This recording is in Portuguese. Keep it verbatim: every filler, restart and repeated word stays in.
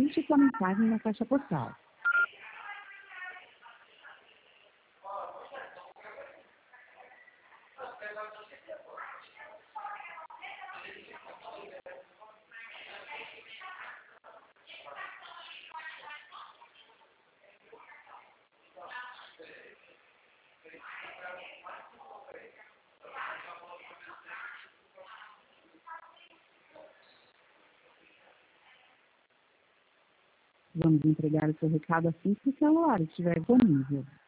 Digite sua mensagem na caixa postal. Vamos entregar o seu recado assim que o celular estiver disponível.